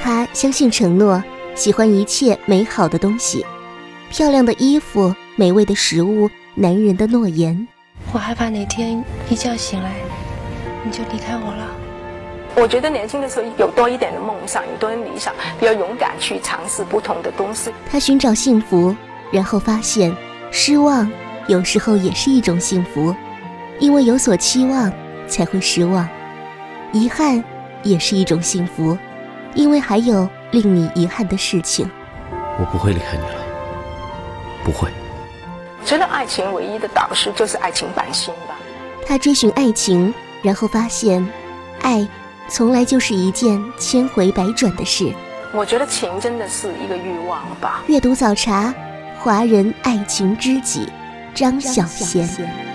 他相信承诺，喜欢一切美好的东西，漂亮的衣服，美味的食物，男人的诺言。 我害怕哪天一觉醒来你就离开我了。 我觉得年轻的时候有多一点的梦想，有多一点理想，比较勇敢去尝试不同的东西。 他寻找幸福，然后发现失望有时候也是一种幸福，因为有所期望才会失望。遗憾也是一种幸福，因为还有令你遗憾的事情。 我不会离开你了，不会。 我觉得爱情唯一的导师就是爱情本身吧。 他追寻爱情，然后发现爱从来就是一件千回百转的事。 我觉得情真的是一个欲望吧。 阅读早茶，华人爱情知己张小娴。